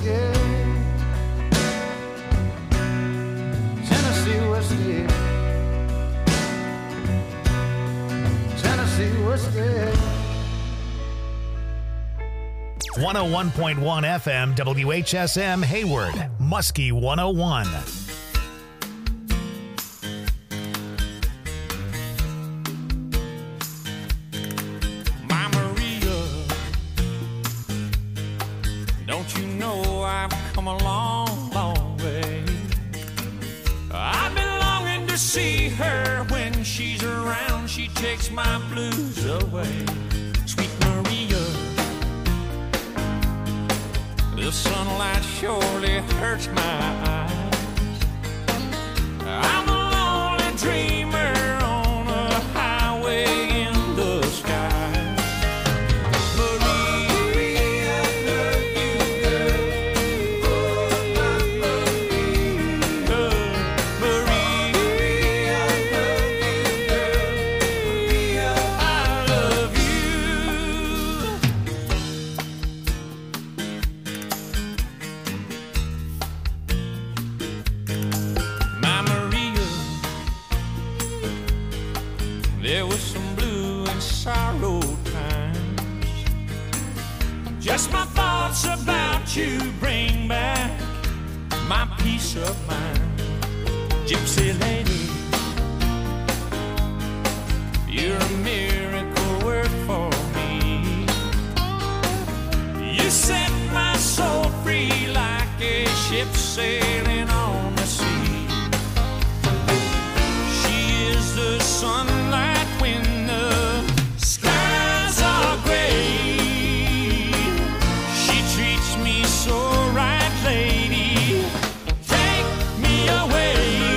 whiskey. Tennessee whiskey. Tennessee whiskey. 101.1 FM WHSM Hayward, Muskie 101. My Maria, don't you know I've come a long, long way? I've been longing to see her. When she's around, she takes my blues away. Sweet Maria, the sunlight surely hurts my eyes. I'm a lonely dreamer on a highway in the sky. Maria, I love you, girl. Oh, I love you, girl. Maria, I love you, girl. Maria, I love My Maria, there was some blue and sorrow times. Just my thoughts about you bring back my peace of mind. Gypsy lady, you're a miracle work for me. You set my soul free like a ship sailing on the sea. She is the sunlight when the skies are gray. She treats me so right, lady. Take me away.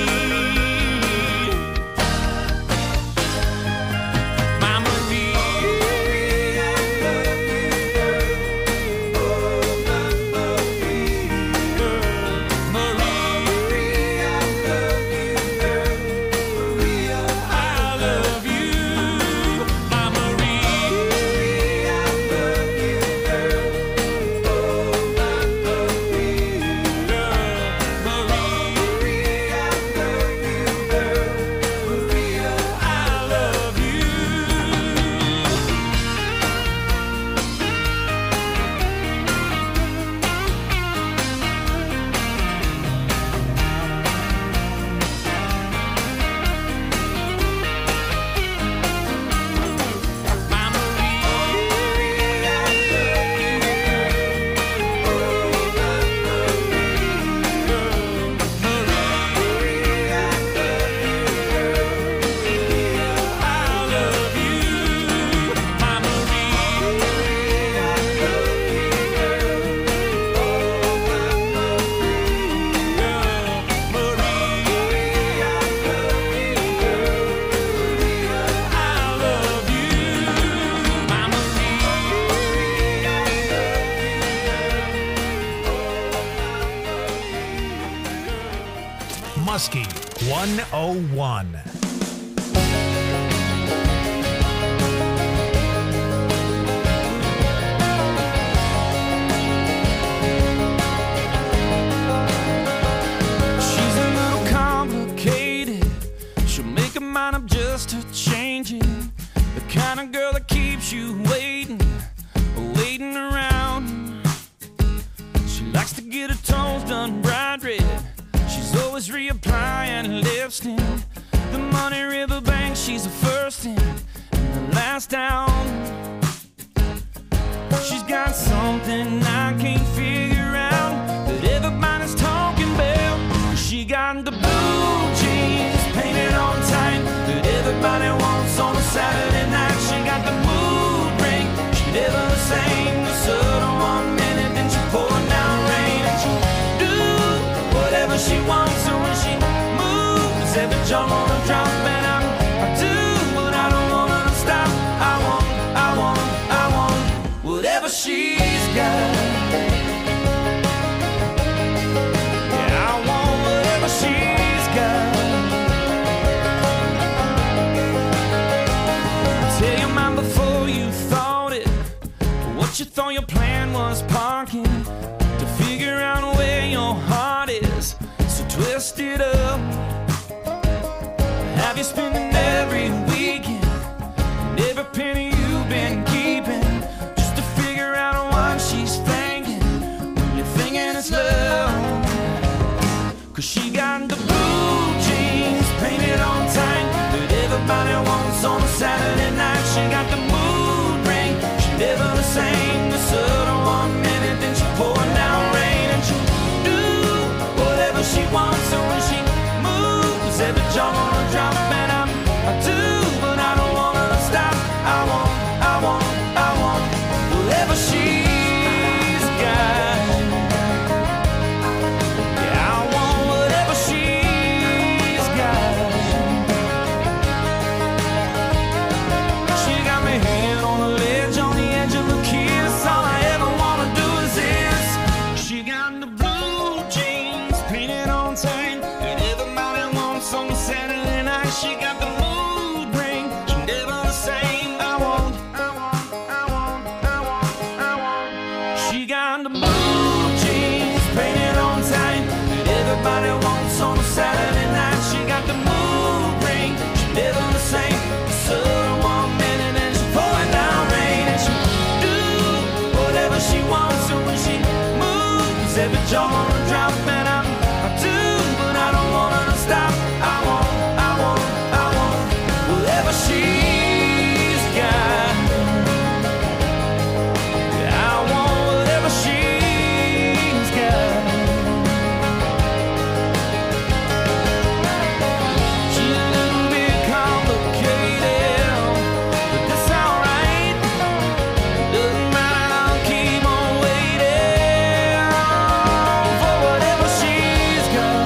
My Maria, I love you, girl. Oh, I love you, girl. Maria, I love you, girl. Maria, I love you. My Maria, I love you, girl. Oh, I love you, girl. Maria, I love you, girl. Maria, I love you. My Maria, I love you, girl. Oh, I love you, girl. Maria, I love you, girl. Maria, I love you. My Maria, I love you, girl. Oh, I love you, girl. Maria, I love you, girl. Maria, I love you. My Maria, I Muskie 101. She's a little complicated. She'll make a mind up just to change it. The kind of girl that keeps you waiting around. She likes to get her toes done bright red. She's always reapplying lipstick. The Money River Bank, she's the first in and the last down. She's got something I can't figure out that everybody's talking about. She got the blue jeans painted on tight that everybody wants on a Saturday night. She got the mood ring, she never sang the sudden 1 minute, then she poured down rain. And she do whatever she wants, and when she moves, every jaw wanna drop. And I do, but I don't want her to stop. I want whatever she's got. Yeah, I want whatever she's got. Tell your mind before you thought it, what you thought your plan was parking, to figure out you're spending every weekend, and every penny you've been keeping, just to figure out what she's thinking when you're thinking it's love. 'Cause she got the blue jeans painted on tight that everybody wants on a Saturday night. She got the mood ring, she never the same. The sun on 1 minute, then she pouring down rain, and she'll do whatever she wants. So when she moves, every jaw on a drop, and I do, but I don't want her to stop. I want whatever she's got. Yeah, I want whatever she's got. She got me hanging on the ledge, on the edge of a kiss. All I ever wanna do is this. She got the blue jeans painted on tight that everybody wants on a Saturday night. She got the mood ring, she never the same. I want. She got the blue jeans painted on tight that everybody wants on a Saturday night. She got the mood ring, she never the same. The sun 1 minute and she pouring down rain, and she do whatever she wants. So when she moves, every jaw on a drop, and I do, but I don't want her to stop. I want whatever she's got. Yeah, I want whatever she's got. She's a little bit complicated, but that's alright. Doesn't matter, I'll keep on waiting for whatever she's got.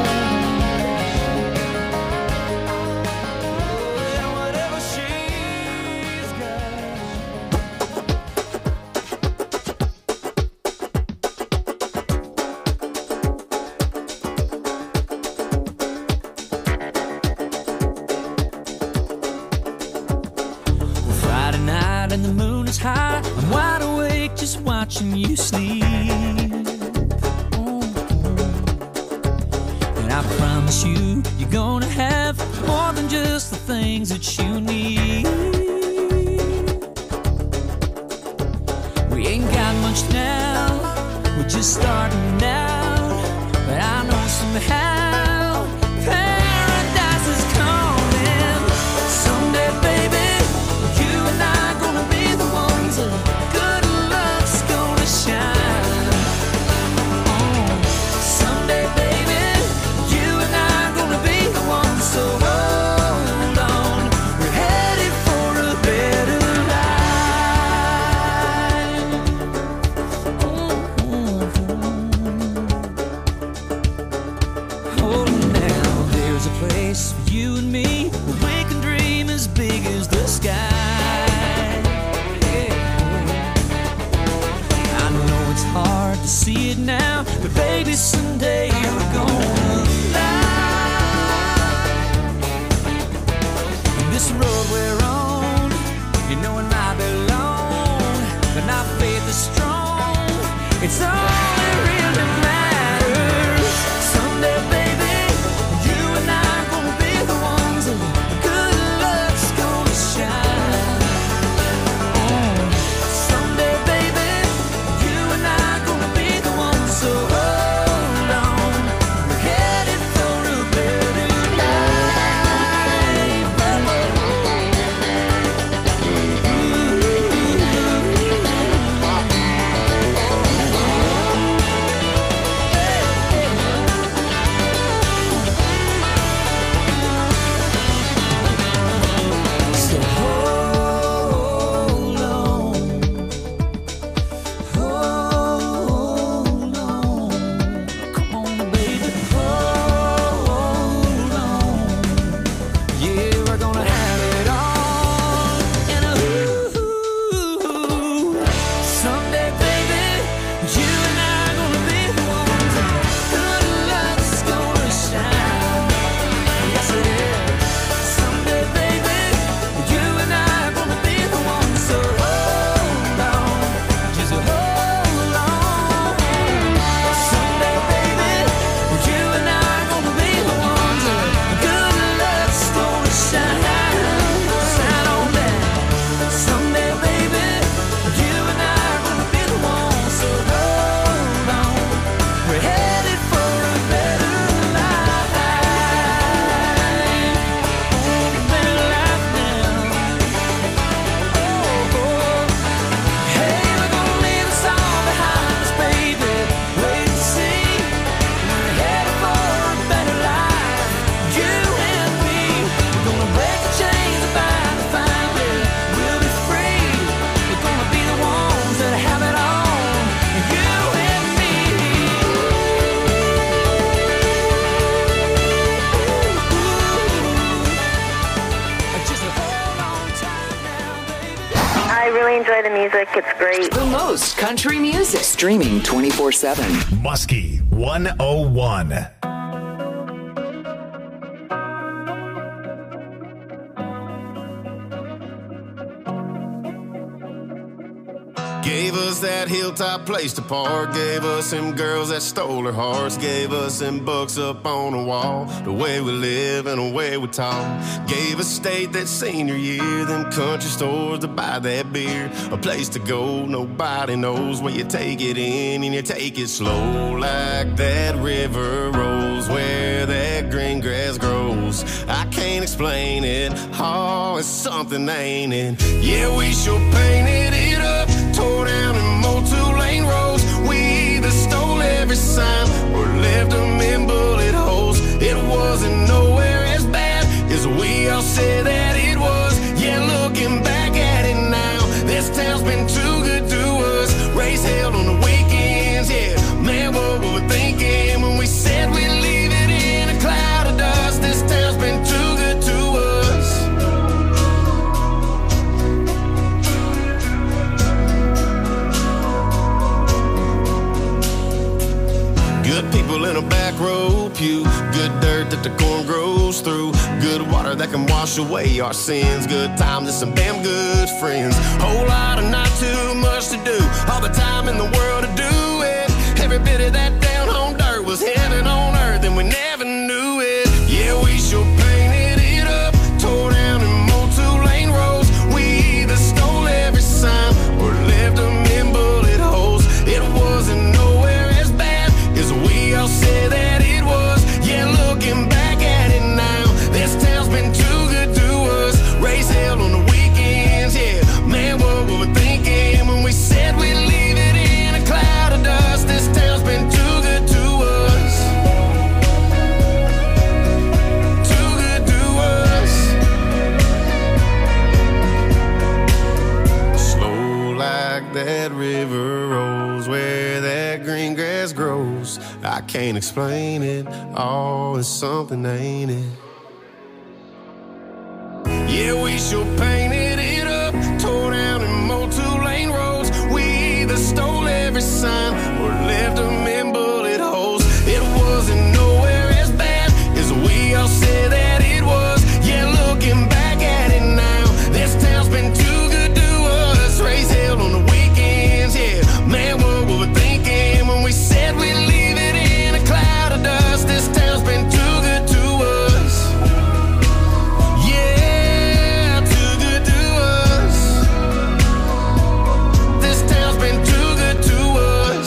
Yeah, whatever she's got. Friday night and the moon is high. I'm wide awake just watching you sleep. And I promise you, you're gonna have more than just the things that you need. We ain't got much now, we're just starting out. But I know somehow paradise is coming. Someday, baby, you and I gonna be the ones that good luck's gonna shine. Someday, baby, you and I gonna be the ones. So hold on, we're headed for a better life. Oh, now there's a place for you and me where we can dream as big as the sky. Yeah. I know it's hard to see it now, but baby, someday we're gonna fly. And this road we're on, you know it might be long, but our faith is strong. It's all that really matters. Someday, baby, you and I gonna be the ones that good luck's gonna shine. Someday, baby, you and I gonna be the ones. So hold on, we're headed for a better life. really enjoy the music. It's great. The most country music. Streaming 24/7. Muskie 101. Gave us that hilltop place to park. Gave us them girls that stole our hearts. Gave us them books up on the wall. The way we live and the way we talk. Gave us state that senior year. Them country stores to buy that beer. A place to go, nobody knows. Where you take it in and you take it slow. Like that river rolls where that green grass grows. I can't explain it. Oh, it's something, ain't it? Yeah, we sure painted it up. Tore down and mowed 2-lane roads. We either stole every sign or left them in bullet holes. It wasn't nowhere as bad as we all said that it was. Yeah, looking back at it now, this town's been too good to us. Race held on the weekends, yeah. Man, what were we thinking when we said we'd leave it in a cloud of dust? This town's been too good to us. Good people in a back row pew. Good dirt that the corn grows through. Good water that can wash away our sins. Good times and some damn good friends. Whole lot of not too much to do. All the time in the world to do it. Every bit of that down home dirt was heaven on earth and we never knew it. Yeah, we sure painted it up. Tore down and mowed 2-lane roads. We either stole every sign or left them in bullet holes. It wasn't nowhere as bad as we all said that it was. Yeah, looking back at it now, this town's been too good to us. Race held on the weekends, yeah. Man, what were we thinking when we said we'd leave it in a cloud of dust? This town's been too good to us. Too good to us. Slow like that river rolls where that green grass grows. I can't explain it. Oh, it's something, ain't it? Yeah, we sure painted it up. Tore down and mowed 2-lane roads. We either stole every sign or left them in bullet holes. It wasn't nowhere as bad as we all said that it was. Yeah, looking back at it now, this town's been too good to us. Race held on the weekends, yeah. Man, what were we thinking when we said we'd leave it in a cloud of dust? This town's been too good to us. Yeah, too good to us. This town's been too good to us.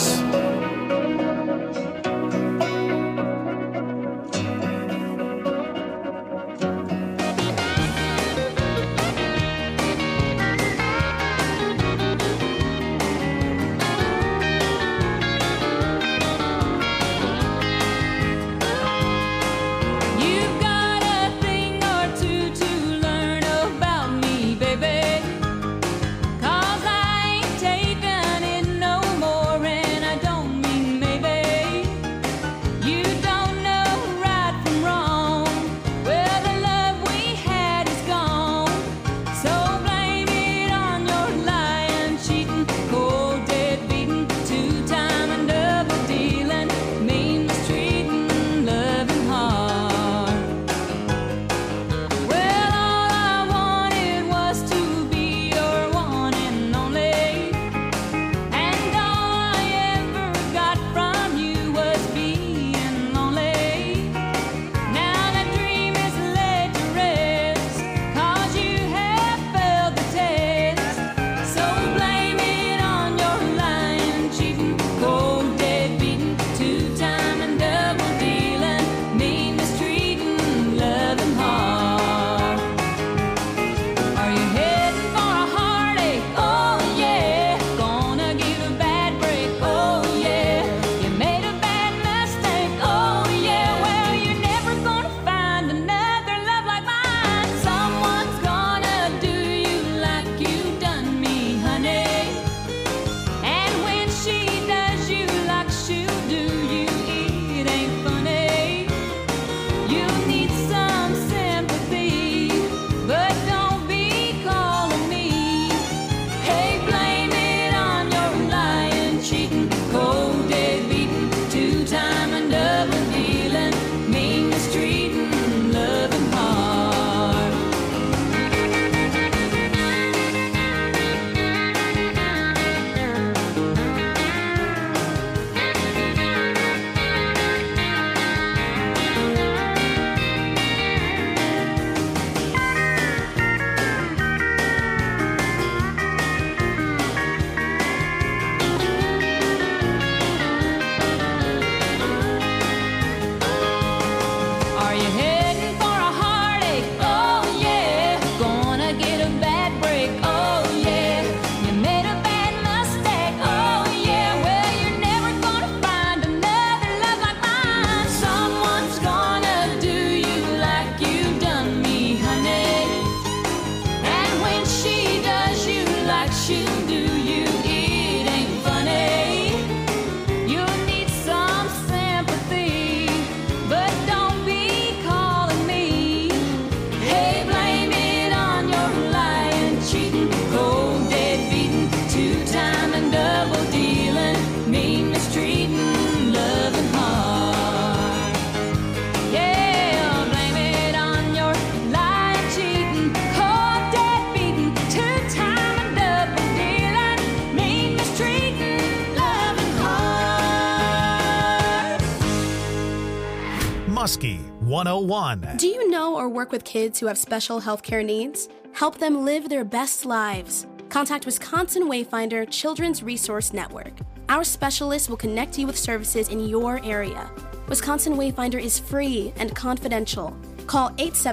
Muskie 101. Do you know or work with kids who have special healthcare needs? Help them live their best lives. Contact Wisconsin Wayfinder Children's Resource Network. Our specialists will connect you with services in your area. Wisconsin Wayfinder is free and confidential. Call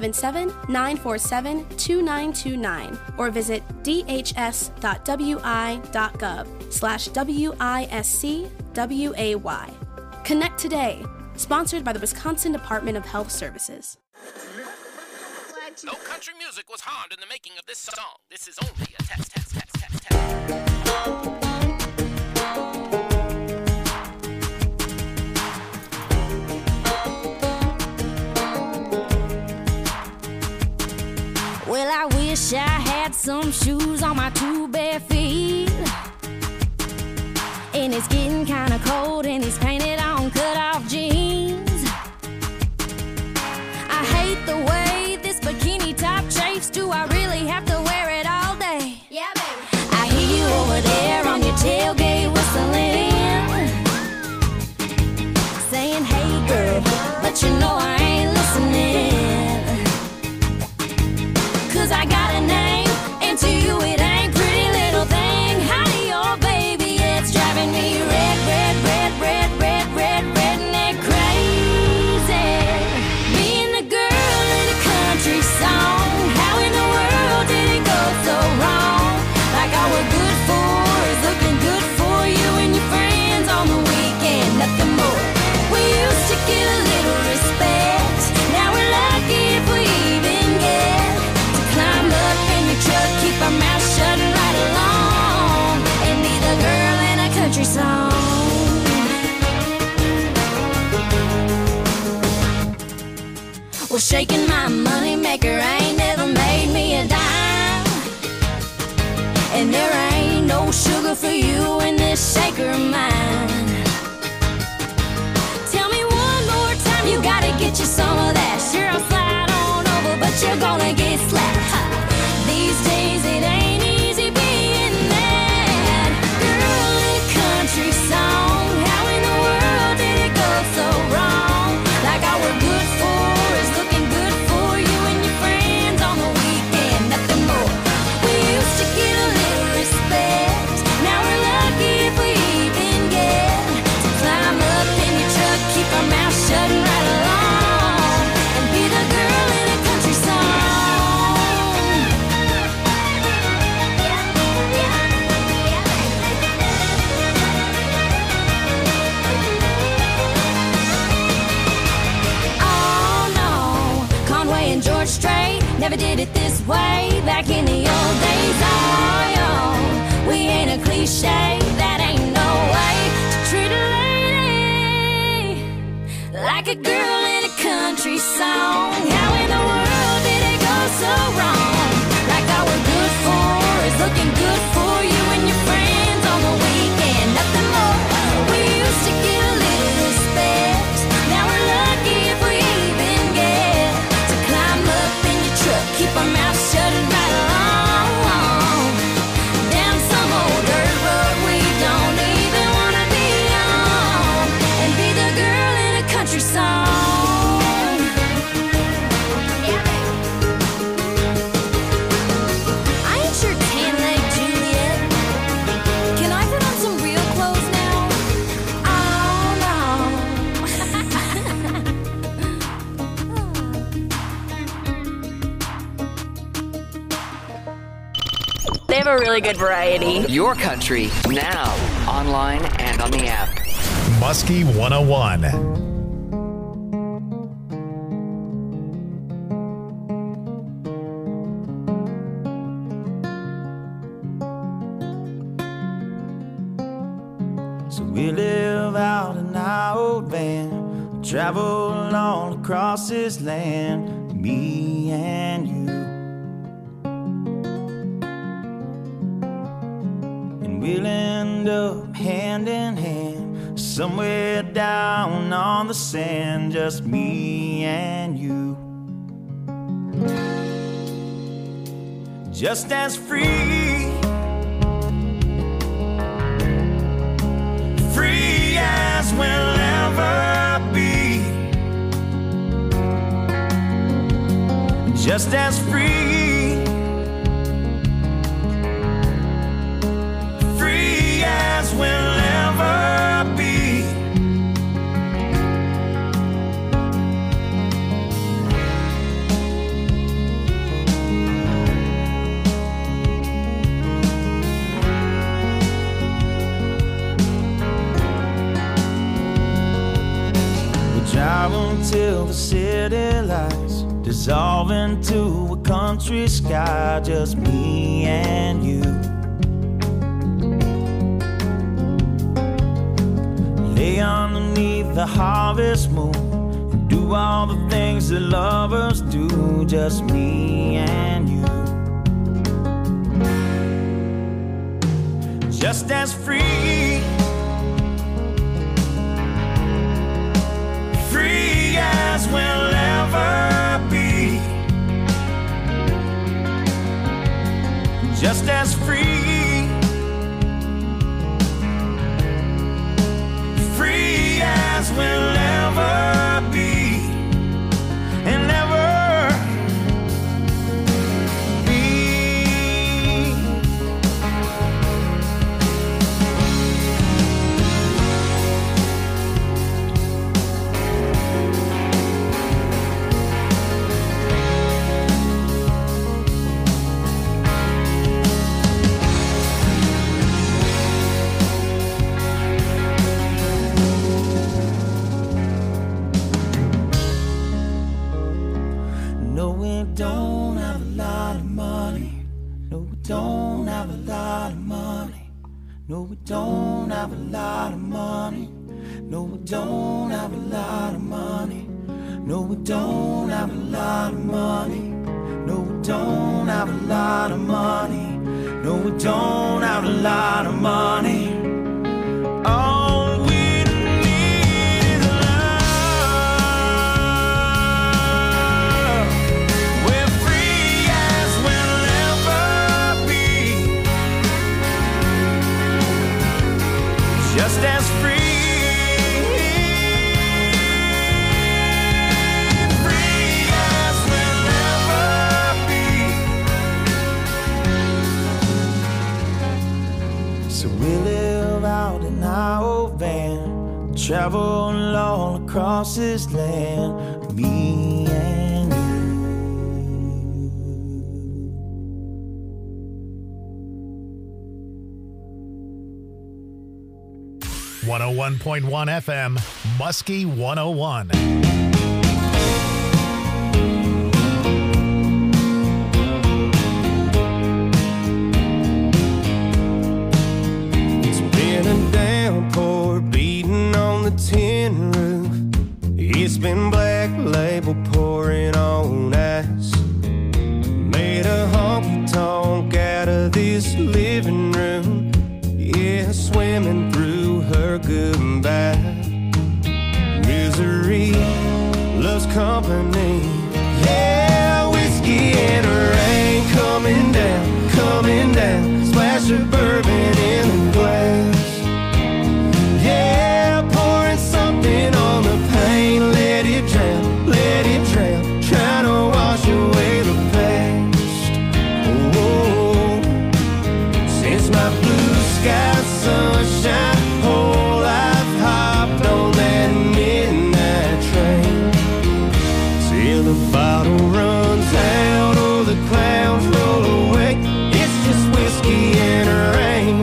877-947-2929 or visit dhs.wi.gov/WISCWAY. Connect today. Sponsored by the Wisconsin Department of Health Services. No country music was harmed in the making of this song. This is only a test. Well, I wish I had some shoes on my two bare feet. And it's getting kinda cold and he's painted on cut-off jeans. I hate the way this bikini top chafes. Do I really have to wear it all day? Yeah, baby. I hear you over there on your tailgate whistling, saying, hey girl, but you know I ain't listening. 'Cause I got a name, and to you it ain't pretty little thing. How do your baby, it's driving me redneck crazy. Being the girl in a country song. How in the world did it go so wrong? Like all we're good for is looking good for you and your friends on the weekend, nothing more. We used to get a little respect. Now we're lucky if we even get to climb up in your truck, keep our mouth shut and ride along, and be the girl in a country song. Well, shaking my money maker ain't never made me a dime, and there ain't no sugar for you in this shaker of mine. Tell me one more time, you gotta get you some of that. Sure, I'll slide on over, but you're gonna get slapped. These days it ain't easy being that girl in a country song. How in the world did it go so wrong? Like all we're good for is looking good for you and your friends on the weekend, nothing more. We used to get a little respect. Now we're lucky if we even get to climb up in your truck, keep our mouth shut and ride along, and be the girl in a country song. Oh no, Conway and George Strait never did it this way back in the old days. Oh yo, we ain't a cliche, that ain't no way to treat a lady like a girl in a country song. How in the world did it go so wrong? Like all we're good for is looking good for you and your friends on the weekend, nothing more. We used to get a little respect. Now we're lucky if we even get to climb up in your truck, keep our mouth shut and ride along, down some old dirt road we don't even wanna be on, and be the girl in a country song. I ain't your tan-leg Juliet. Can I put on some real clothes now? Oh no. They have a really good variety. Your country, now, online and on the app. Muskie 101. So we live out in our old van, travel all across this land, me and you. And we'll end up hand in hand, somewhere down on the sand, just me and you. Just as free, free as we'll ever be. just as free, free as we'll ever be. We drive until the city lights dissolve into a country sky, just me and you. Lay underneath the harvest moon and do all the things that lovers do, just me and you. Just as free, free as we'll ever be. Just as free, free as we'll ever be, and ever be. No, we don't have a lot of money. No, we don't have a lot of money. No, we don't have a lot of money. No, we don't have a lot of money. No, we don't have a lot of money. No, we don't have a lot of money. No, we don't have a lot of money. All we need is love. We're free as we'll ever be. Just as free. We live out in our old van, travel all across this land, me and you. 101.1 FM, Muskie 101. Tin roof, it's been Black Label pouring on ice. Made a honky tonk out of this living room, yeah, swimming through her goodbye. Misery loves company, yeah, whiskey and rain coming down, splash of bourbon in the glass. Yeah, pouring something on the pain, let it drown, trying to wash away the past. Oh, since my blue sky sunshine, whole life hopped on that midnight train. Till the bottle runs out or the clouds roll away, it's just whiskey and rain.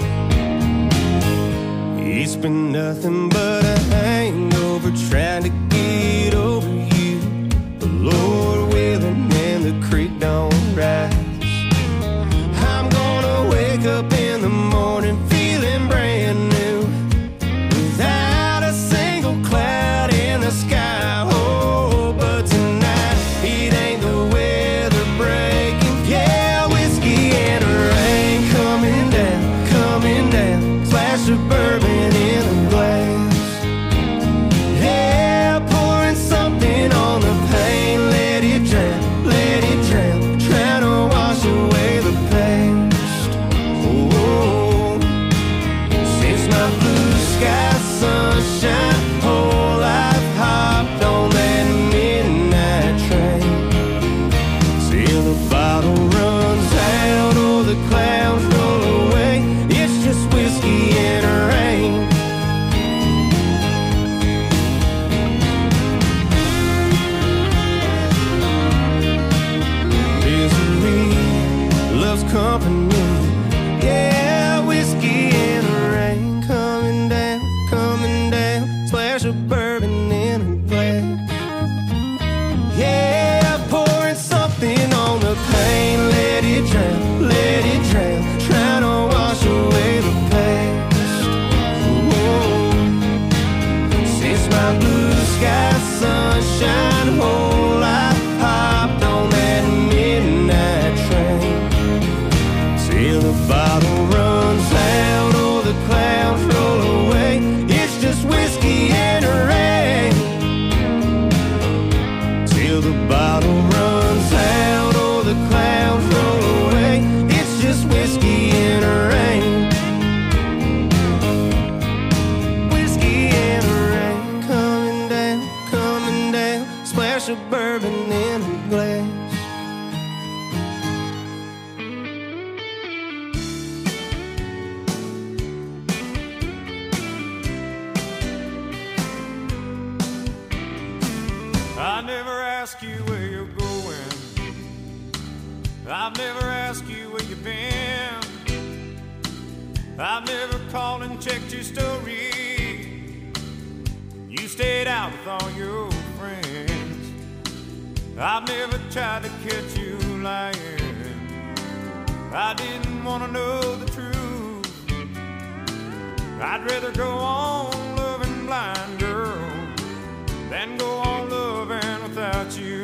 It's been nothing but a hangover trying to get over you. The Lord willing and the creek don't rise. I'm gonna wake up in the morning feeling brand new, without a single cloud in the sky. Oh, but tonight it ain't the weather breaking. Yeah, whiskey and rain coming down, splash of bourbon in the glass. Yeah, pouring something on the pain, let it drown, trying to wash away the past. Oh, company. Yeah, whiskey in the rain, coming down, splash of bourbon in a glass. Yeah, pouring something on the pain, let it drown, trying to wash away the past. Whoa. Since my blue sky sunshine whole life hopped on that midnight train, till the bottle runs out or the clouds roll away. It's just whiskey and rain. Till the bottle runs out or the clouds roll away. It's just whiskey and rain. Whiskey and rain, coming down, splash of bourbon in a glass. I never ask you where you're going. I've never asked you where you've been. I've never called and checked your story. You stayed out with all your friends. I've never tried to catch you lying. I didn't want to know the truth. I'd rather go on loving blind, girl, than go on loving without you.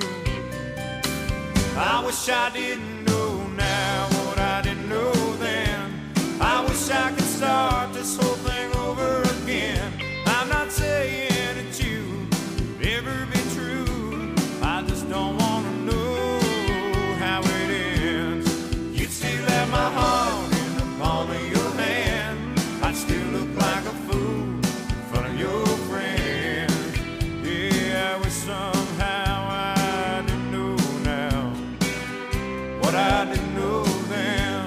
I wish I didn't know now what I didn't know then. I wish I could start this whole thing over again. I'm not saying that you would ever be true. I just don't want to know how it ends. You'd still have my heart in the palm of your hand. I'd still look like a fool in front of your friends. Yeah, I wish somehow I didn't know now what I didn't know then.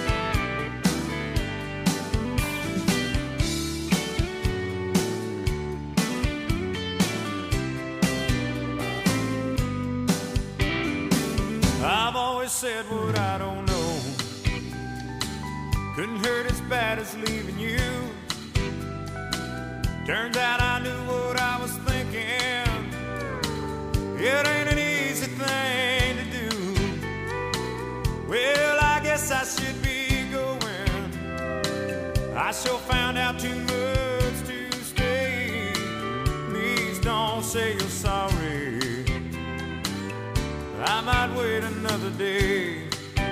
I've always said what I don't know. Couldn't hurt as bad as leaving you. Turns out I knew what I was thinking. It ain't an easy thing to do. Well, I guess I should be going. I sure found out too much to stay. Please don't say you're sorry. I might wait another day.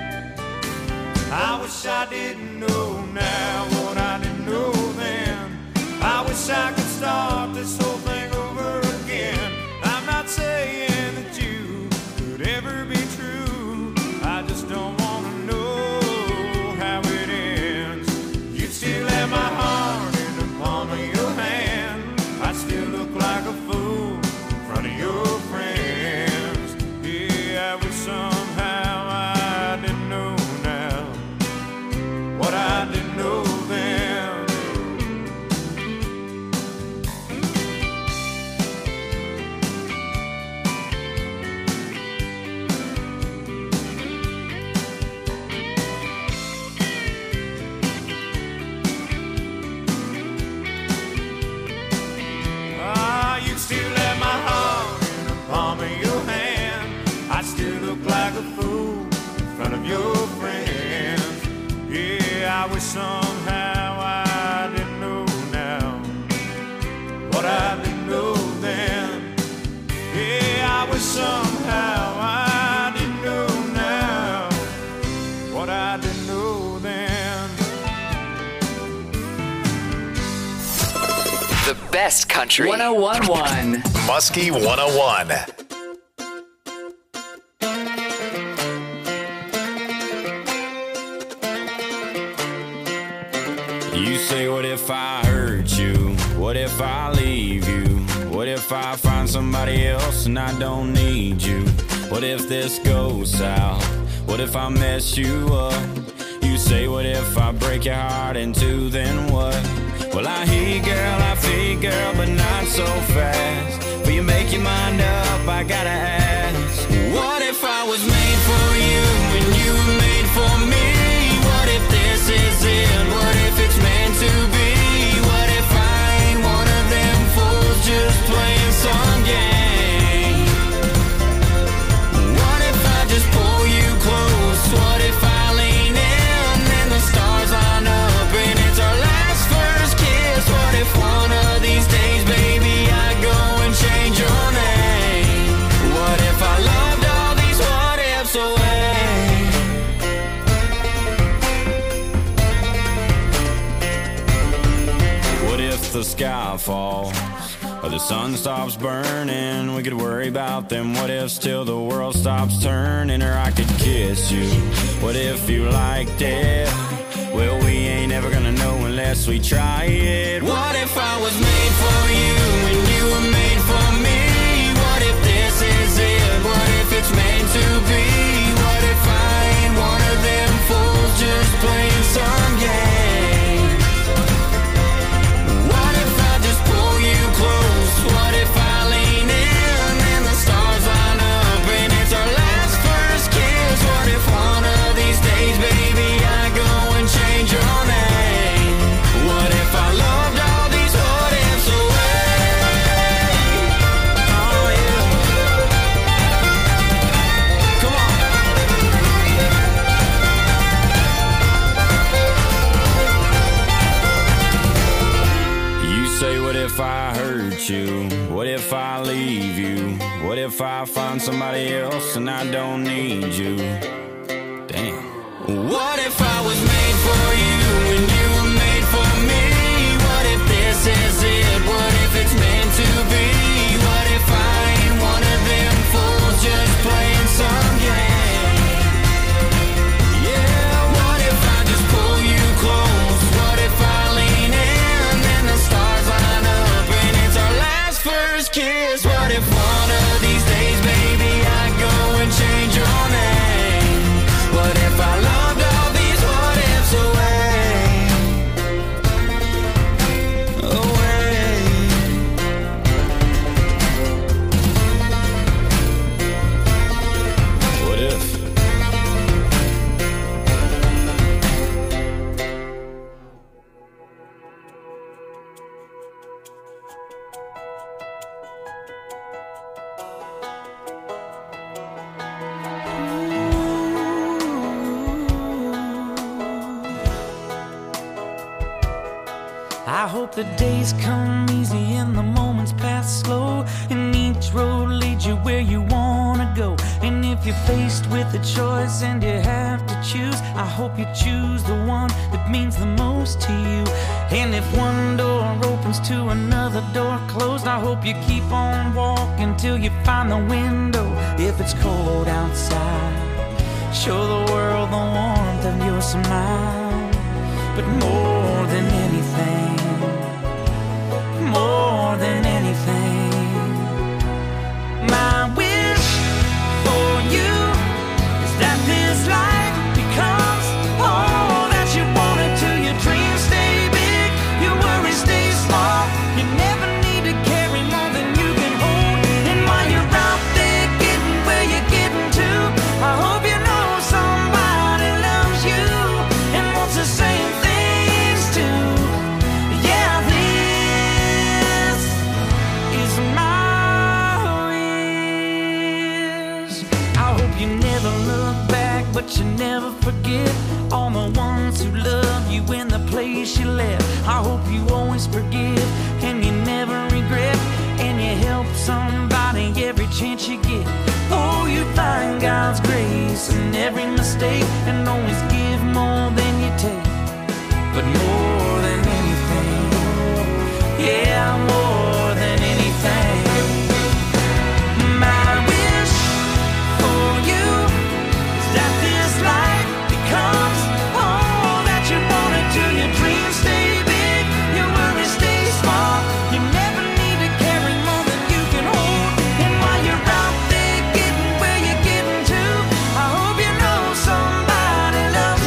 I wish I didn't know now what I didn't know then. I wish I could start this whole thing over again. I'm not saying that you could ever be true. I just don't want to know how it ends. You'd still have my heart in the palm of your hand. I'd still look like a fool in front of your friends. Yeah, I wish somehow I didn't know now what I didn't know then. You'd still have my heart in the palm of your hand. I'd still look like a fool in front of your friends. Yeah, I wish somehow I didn't know now what I didn't know then. Yeah, I wish somehow I didn't know now what I didn't know then. The best country. 101.1. Muskie 101. You say, what if I hurt you? What if I leave you? What if I find somebody else and I don't need you? What if this goes south? What if I mess you up? You say, what if I break your heart in two, then what? Well, I hear you, girl, I feel you, girl, but not so fast. Will you make your mind up? I gotta ask. What if I was made for you and you were made for me? the sky falls or the sun stops burning. We could worry about them what ifs till the world stops turning. Or I could kiss you, what if you liked it? Well, we ain't ever gonna know unless we try it. What if I was made for you and you were made for me? What if this is it? What if it's meant to be? What if I ain't one of them fools just playing some game? What if I just pull you close? What if I lean in and the stars line up and it's our last first kiss? What if one of these days, baby, I go and change your name? What if I loved all these what ifs away? Oh yeah. Come on. You say, what if I hurt you? What if I leave you? What if I find somebody else and I don't need you? Damn. What if I was made for you and you were made for me? What if this is it? What if it's meant to be? What if I ain't one of them fools just playing some game? Yeah, what if I just pull you close? What if I lean in and the stars line up and it's our last first kiss? What if one of these days, baby, I go and change your name? What if I loved all these what ifs away? Away. What if? I hope the days come easy and the moments pass slow, and each road leads you where you wanna go. And if you're faced with a choice and you have to choose, I hope you choose the one that means the most to you. And if one door opens to another door closed, I hope you keep on walking till you find the window. If it's cold outside, show the world the warmth of your smile. But more than anything, more than anything, my wish for you is that this life becomes all that you want it to. Your dreams stay big, your worries stay small. You never need to carry more than you can hold. And while you're out there getting where you're getting to, I hope you know somebody loves you and wants the same things too. Yeah, this is my wish. I hope you never look back, but you never forget all the ones who love you in the place you left. I hope you always forgive and you never regret, and you help somebody every chance you get. Oh, you find God's grace in every mistake and always give more than you take. But more than anything, yeah, more than anything, my wish for you is that this life becomes all that you want it to. Your dreams stay big, your worries stay small. You never need to carry more than you can hold. And while you're out there getting where you're getting to, I hope you know somebody loves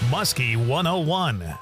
Muskie 101.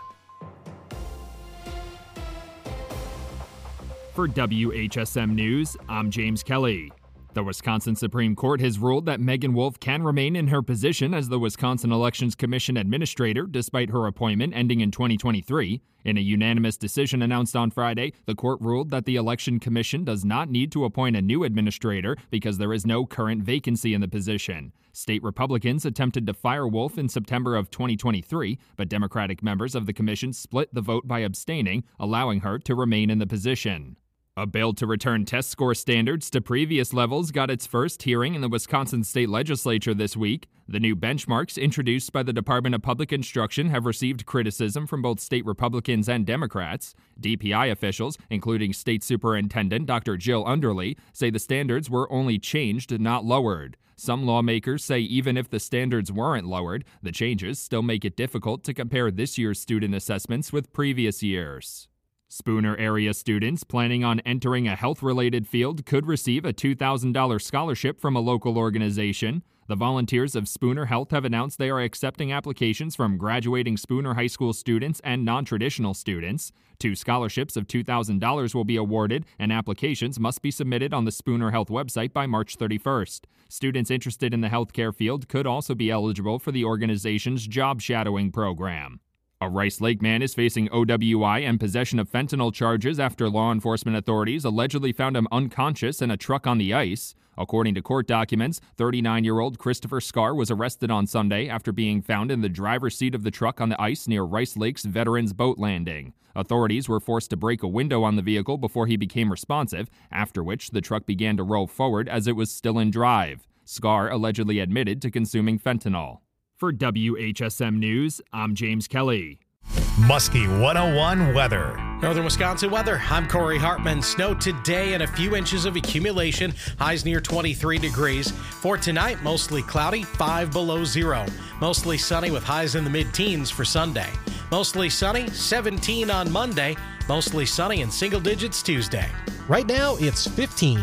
For WHSM News, I'm James Kelly. The Wisconsin Supreme Court has ruled that Megan Wolf can remain in her position as the Wisconsin Elections Commission Administrator despite her appointment ending in 2023. In a unanimous decision announced on Friday, the court ruled that the Election Commission does not need to appoint a new administrator because there is no current vacancy in the position. State Republicans attempted to fire Wolf in September of 2023, but Democratic members of the commission split the vote by abstaining, allowing her to remain in the position. A bill to return test score standards to previous levels got its first hearing in the Wisconsin State Legislature this week. The new benchmarks introduced by the Department of Public Instruction have received criticism from both state Republicans and Democrats. DPI officials, including State Superintendent Dr. Jill Underly, say the standards were only changed, not lowered. Some lawmakers say even if the standards weren't lowered, the changes still make it difficult to compare this year's student assessments with previous years. Spooner area students planning on entering a health-related field could receive a $2,000 scholarship from a local organization. The volunteers of Spooner Health have announced they are accepting applications from graduating Spooner High School students and non-traditional students. 2 scholarships of $2,000 will be awarded, and applications must be submitted on the Spooner Health website by March 31st. Students interested in the healthcare field could also be eligible for the organization's job shadowing program. A Rice Lake man is facing OWI and possession of fentanyl charges after law enforcement authorities allegedly found him unconscious in a truck on the ice. According to court documents, 39-year-old Christopher Scar was arrested on Sunday after being found in the driver's seat of the truck on the ice near Rice Lake's Veterans Boat Landing. Authorities were forced to break a window on the vehicle before he became responsive, after which the truck began to roll forward as it was still in drive. Scar allegedly admitted to consuming fentanyl. For WHSM News, I'm James Kelly. Muskie 101 weather. Northern Wisconsin weather. I'm Corey Hartman. Snow today and a few inches of accumulation. Highs near 23 degrees. For tonight, mostly cloudy, 5 below zero. Mostly sunny with highs in the mid-teens for Sunday. Mostly sunny, 17 on Monday. Mostly sunny in single digits Tuesday. Right now, it's 15.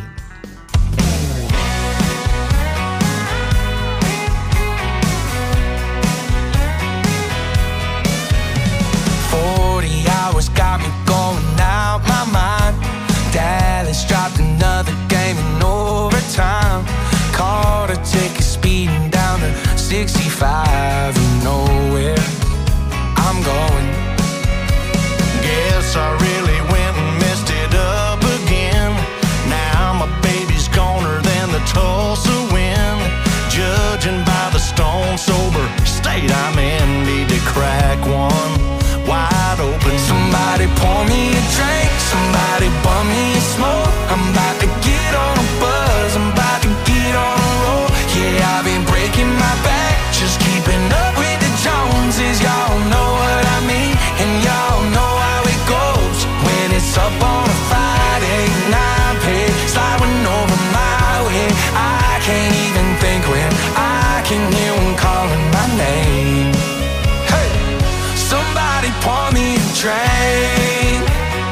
Got me going out my mind. Dallas dropped another game in overtime. Caught a ticket speeding down to 65 and nowhere I'm going. Guess I really went and messed it up again. Now my baby's goner than the Tulsa wind. Judging by the stone sober state I'm in, need to crack one wide open. Somebody pour me a drink, somebody bum me a smoke. I'm about to get on a buzz, I'm about to get on a roll. Yeah, I've been breaking my back, just keeping up with the Joneses. Y'all know what I mean, and y'all know how it goes. When it's up on a Friday night, pay sliding over my way. I can't even think when I can hear one calling my name. Hey, somebody pour me a drink.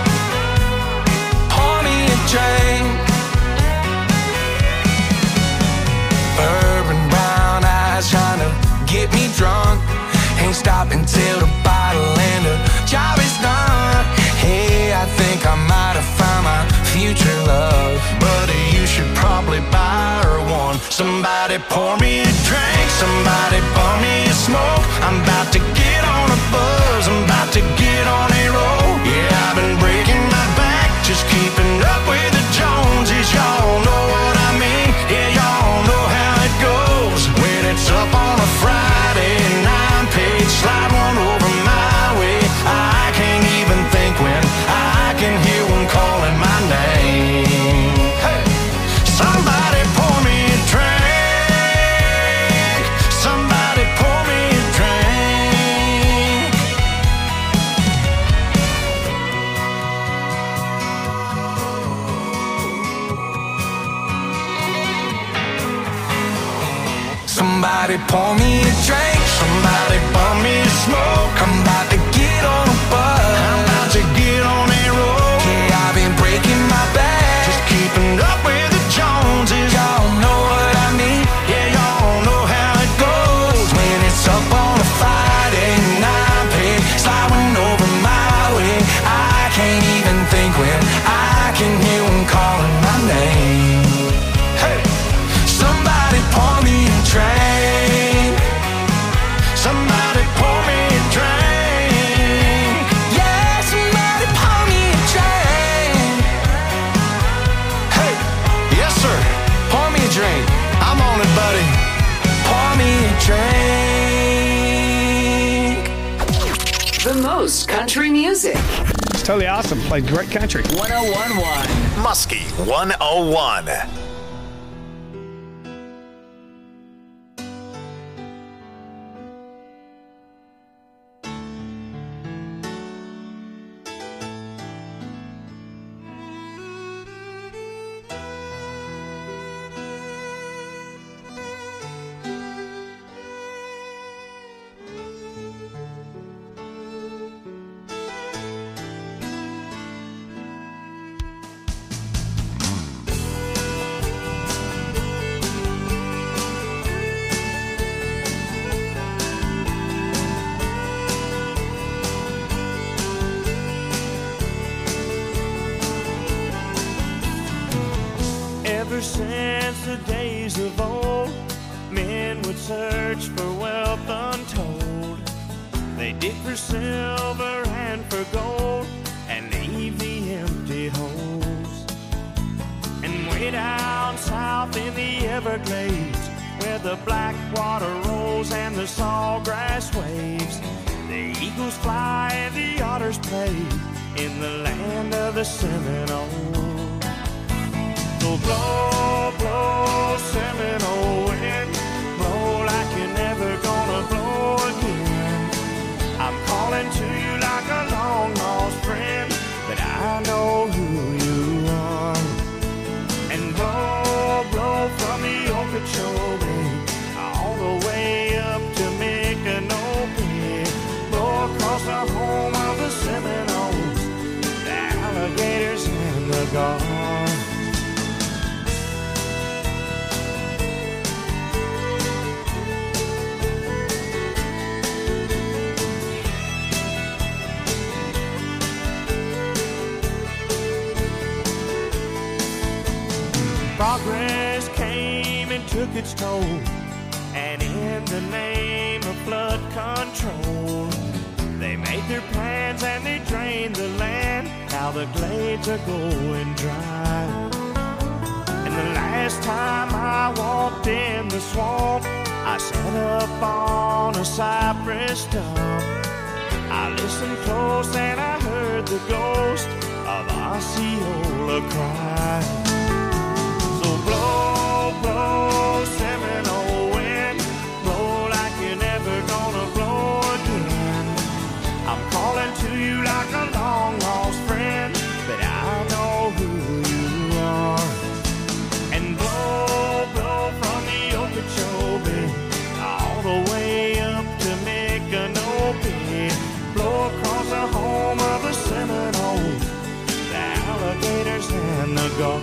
Pour me a drink. Bourbon brown eyes trying to get me drunk. Ain't stopping till the bottle and the job is done. Hey, I think I might have found my future love. Buddy, you should probably buy her one. Somebody pour me a drink, somebody pour me a smoke. I'm about to get on a buzz, I'm about to get on a roll. Yeah, I've been breaking my back, just keeping up with the Joneses. Y'all know what I mean, yeah, y'all know how it goes. When it's up on a Friday night, page slide one over my way. I can't even think when I can hear one calling my name. Hey, somebody pour me a drink. Somebody pour me a drink. Somebody pour me a drink. Somebody pour me a smoke. I'm about to get on a buzz. I'm about to get on a roll. Yeah, I've been breaking my back, Just keeping up with the Joneses. y'all know what I mean. Yeah, y'all know how it goes. When it's up on a Friday night. flying over my way. I can't even think when I can hear them calling my name. Hey, somebody pour me a drink. Somebody pour me a drink. Yeah, somebody pour me a drink. Hey, yes sir, pour me a drink. I'm on it, buddy. Pour me a drink. The most country music. It's totally awesome. Played great country. 101.1 Muskie 101. Ever since the days of old, men would search for wealth untold. They dig for silver and for gold and leave the empty holes. And way down south in the Everglades, where the black water rolls and the sawgrass waves, the eagles fly and the otters play in the land of the Seminoles. So blow, blow, Seminole wind, blow like you're never gonna blow again. I'm calling to you like a long lost friend, but I know who you are. And blow, blow from the Okeechobee all the way up to Micanopy. Blow across the home of the Seminoles, the alligators and the gulls. Progress came and took its toll, and in the name of flood control, they made their plans and they drained the land. Now the glades are going dry. And the last time I walked in the swamp, I sat up on a cypress stump. I listened close and I heard the ghost of Osceola cry. Blow, blow, Seminole wind, blow like you're never gonna blow again. I'm calling to you like a long lost friend, but I know who you are. And blow, blow from the Okeechobee all the way up to Micanopy. Blow across the home of the Seminoles, the alligators and the gulls.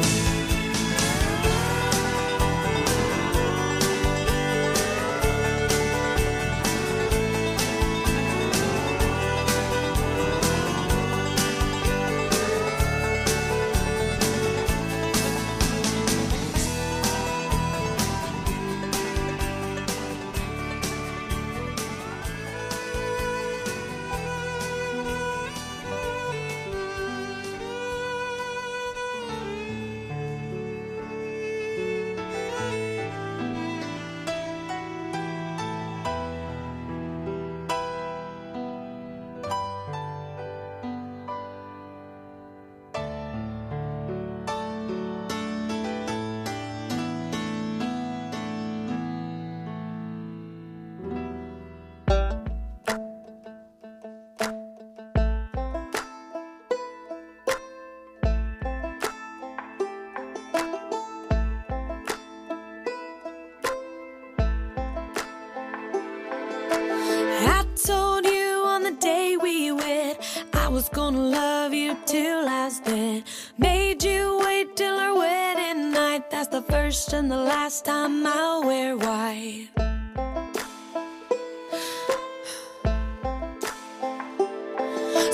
was gonna love you till I was dead. Made you wait till our wedding night. That's the first and the last time I'll wear white.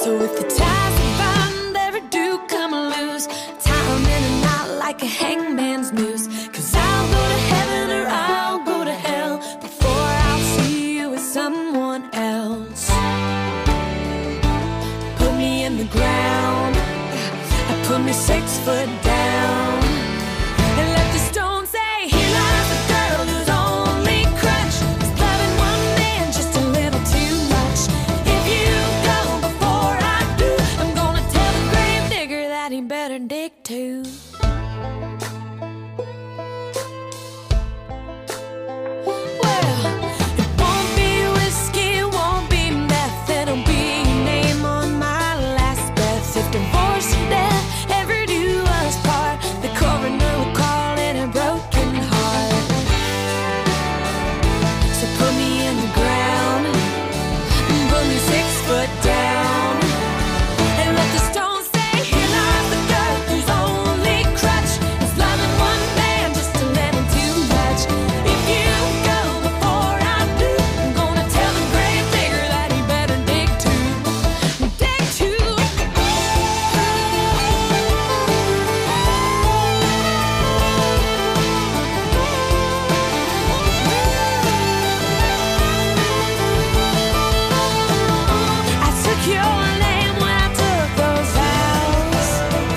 So if the ties of bond ever do come loose, tie 'em in a knot like a hangman's noose. 'Cause I'll go to heaven or I'll go to hell before I'll see you with someone else. Put me in the ground, put me 6 foot down, and let the stone say, here lies a girl whose only crutch is loving one man just a little too much. If you go before I do, I'm gonna tell the grave digger that he better dig too. Well, it won't be whiskey, it won't be meth, it'll be your name on my last breath. If divorce or death ever do us part, the coroner will call it a broken heart. So put me in the ground, put me 6 foot down, and let the stone say, here lies the girl whose only crutch is loving one man just a little too much. If you go before I do, I'm gonna tell the grave digger that he better dig too. Dig too. I took your name when I took those vows.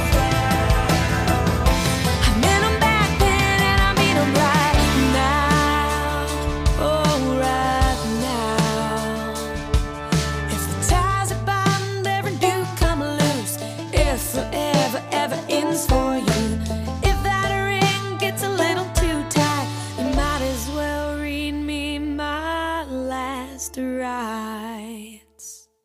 I meant 'em back then and I mean 'em right now. Oh, right now. If the ties of bond ever do come loose, if forever ever ends for you, if that ring gets a little too tight, you might as well read me my last rites.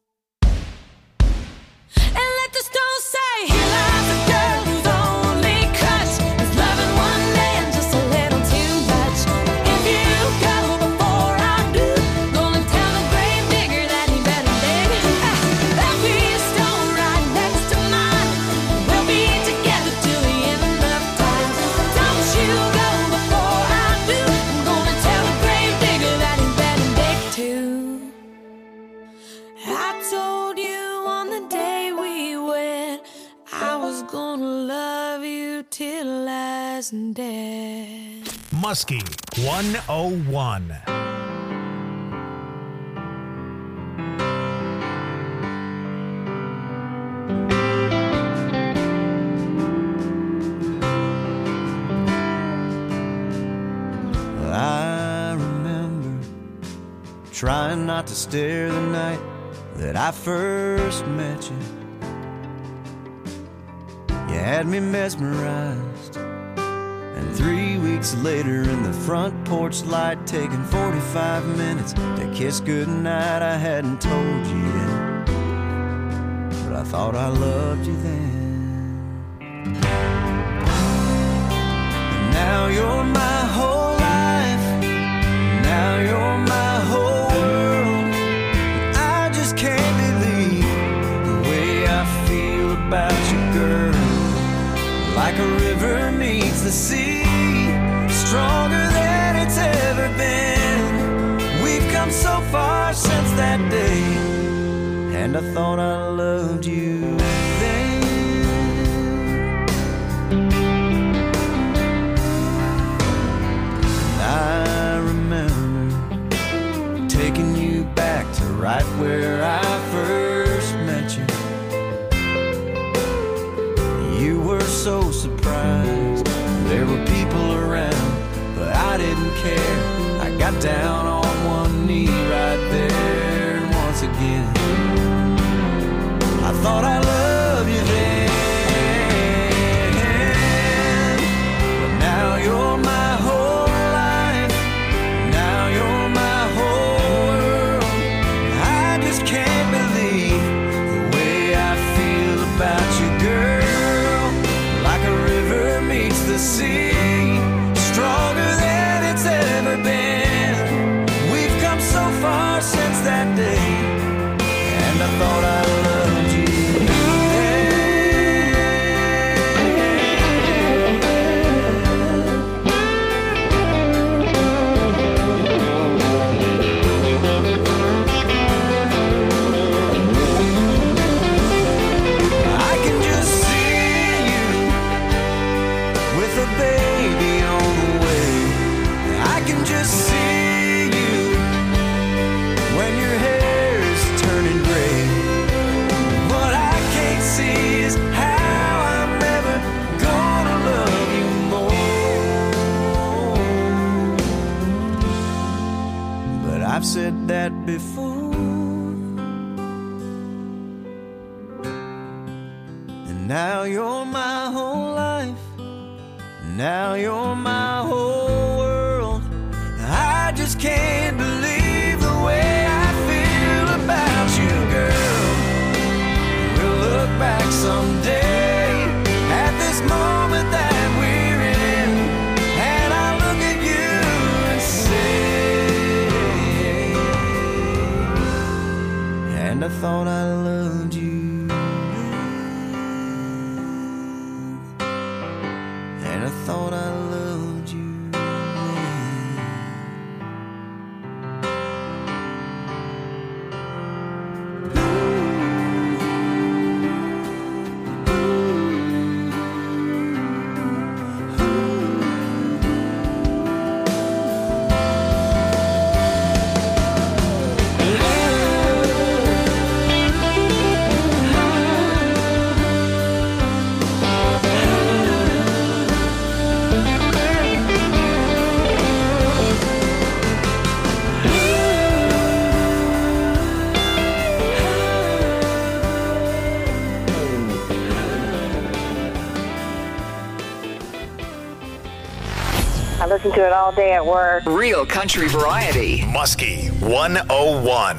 And let the stone say, here lies a girl whose only crutch is loving one man just a little too much. If you go before I do, gonna tell the grave digger that he better dig. There'll be a stone right next to mine. We'll be together till the end of time. Don't you go before I do, I'm gonna tell the grave digger that he better dig too. I told you on the day we wed, I was gonna love you till last dead. Muskie 101. I remember trying not to stare the night that I first met you. You had me mesmerized, and 3 weeks later in the front porch light, taking 45 minutes to kiss goodnight. I hadn't told you yet, but I thought I loved you then. And now you're my whole life, now you're my whole world. I just can't believe the way I feel about you, girl. Like a river meets the sea, stronger than it's ever been. We've come so far since that day, and I thought I loved you then. I remember taking you back to right where I first met you. You were so surprised, there were people around, but I didn't care. I got down on one knee right there, and once again I thought I loved you then. But now you're my whole life, now you're my whole world. I just can't believe the way I feel about you, girl. Like a river meets the sea, stronger than it's ever been. We've come so far since that day, and I thought I loved you then. Now you're my whole life. Now you're my whole world. I just can't believe the way I feel about you, girl. We'll look back someday at this moment that we're in, and I'll look at you and say, and I thought I loved you. And I thought I loved you. I listen to it all day at work. Real country variety. Muskie 101.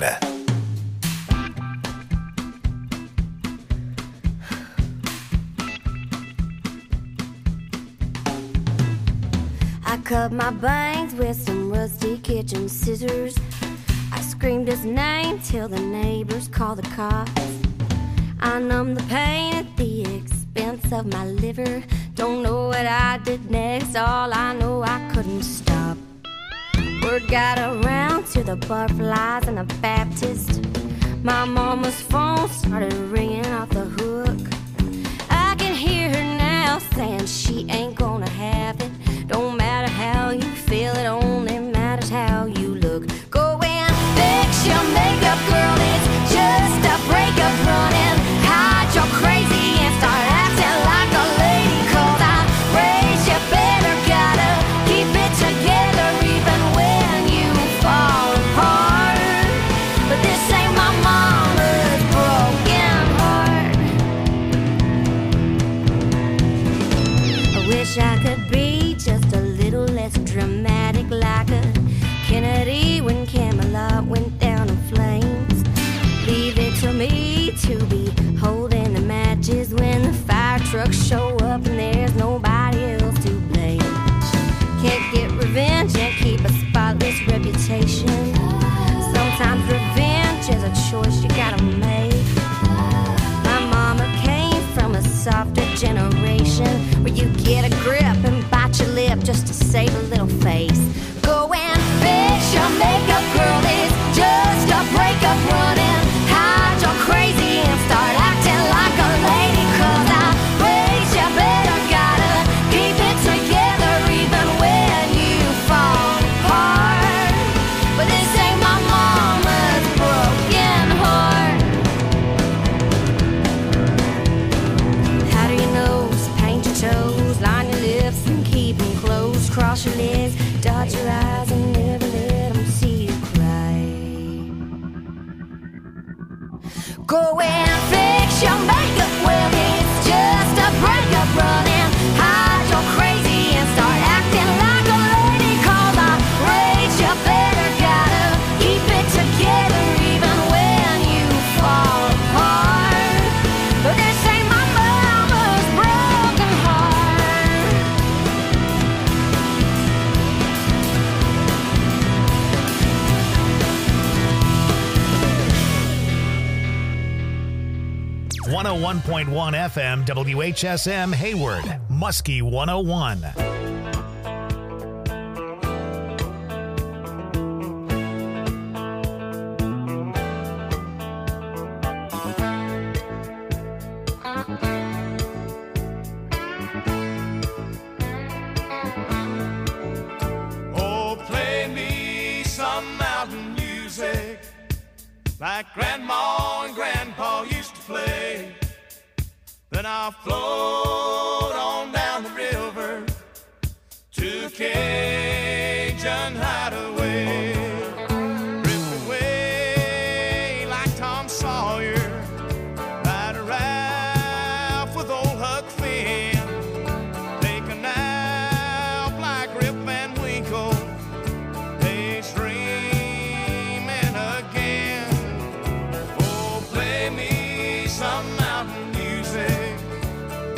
I cut my bangs with some rusty kitchen scissors. I screamed his name till the neighbors called the cops. I numbed the pain at the expense of my liver. Don't know what I did next, all I know I couldn't stop. Word got around to the Barflies and the Baptist. My mama's phone started ringing off the hook. I can hear her now saying she ain't gonna have it. Don't matter how you feel, it only matters how you look. Go and fix your makeup, girl, it's just a breakup running. Hide your crazy and start acting like a lady, 'cause I raised you better, gotta keep it together even when you fall apart. But this ain't my mama's broken heart. I wish I could be just a little less dramatic, like a Kennedy when Camelot went down in flames. Leave it to me to be holding the matches when the fire trucks show up and there's nobody else to blame. Can't get revenge and keep a spotless reputation. Sometimes revenge is a choice you gotta make. My mama came from a softer generation where you get a grip and bite your lip just to save a little face. Go and fix your makeup, girl, it's just a breakup running. Hide your crazy and start acting like a lady, 'cause I raised you better, gotta keep it together even when you fall apart. But this ain't my mama's broken heart. Powder your nose, paint your toes, line your lips and keep them closed. Cross your legs, dot your eyes and never let them see you cry. Go and fix your makeup, well, it's just a breakup running. Hide your crazy and start acting like a lady, 'cause I raised you better, gotta keep it together even when you fall apart. But this ain't my mama's broken heart. 101.1 FM WHSM Hayward, Muskie 101. Oh, play me some mountain music like Grandma and Grandpa used to play. Then I'll float on down the river to Kansas.